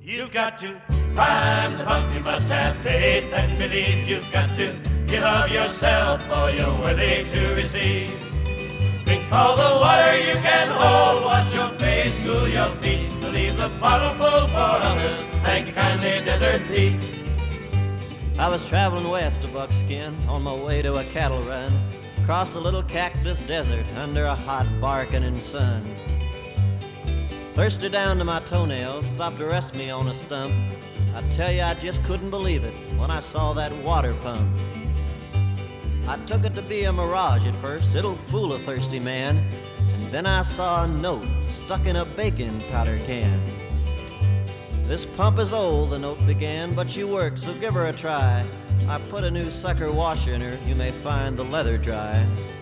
You've got to prime the pump, you must have faith and believe. You've got to give of yourself or you're worthy to receive. Drink all the water you can hold, wash your face, cool your feet. Leave the bottle full for others, thank you kindly, Desert Pete. I was traveling west of Buckskin on my way to a cattle run, across a little cactus desert under a hot barking sun. Thirsty down to my toenails, stopped to rest me on a stump. I tell you, I just couldn't believe it when I saw that water pump. I took it to be a mirage at first, it'll fool a thirsty man. And then I saw a note stuck in a baking powder can. This pump is old, the note began, but she works, so give her a try. I put a new sucker washer in her, you may find the leather dry.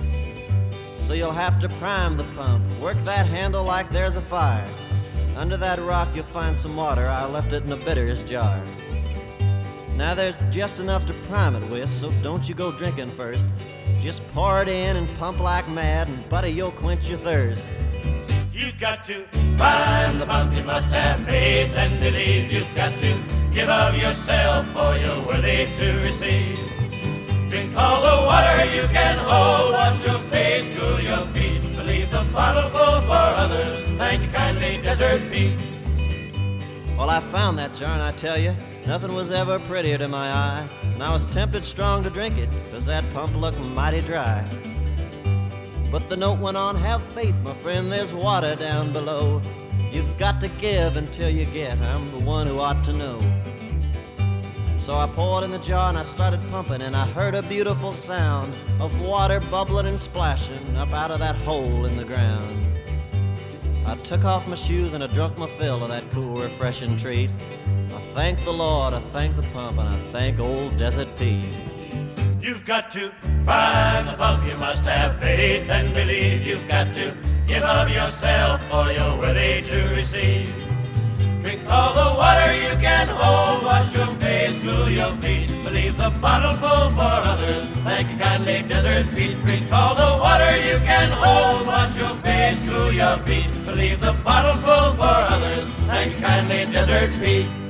So you'll have to prime the pump, work that handle like there's a fire. Under that rock you'll find some water, I left it in a bitters jar. Now there's just enough to prime it with, so don't you go drinking first. Just pour it in and pump like mad, and buddy, you'll quench your thirst. You've got to prime the pump, you must have faith and believe. You've got to give of yourself or you're worthy to receive. Drink all the water you can hold, wash your face, cool your feet. Leave the bottle full for others, thank you kindly, Desert Pete. Well, I found that jar, and I tell you, nothing was ever prettier to my eye. And I was tempted strong to drink it, 'cause that pump looked mighty dry. But the note went on, have faith, my friend, there's water down below. You've got to give until you get, I'm the one who ought to know. So I poured in the jar and I started pumping, and I heard a beautiful sound of water bubbling and splashing up out of that hole in the ground. I took off my shoes and I drunk my fill of that cool, refreshing treat. I thank the Lord, I thank the pump, and I thank old Desert Pete. You've got to prime the pump, you must have faith and believe. You've got to give of yourself or you're worthy to receive. Drink all the water you can hold, wash your face, cool your feet. Leave the bottle full for others, thank you kindly, Desert Pete. Drink all the water you can hold, wash your face, cool your feet. Leave the bottle full for others, thank you kindly, Desert Pete.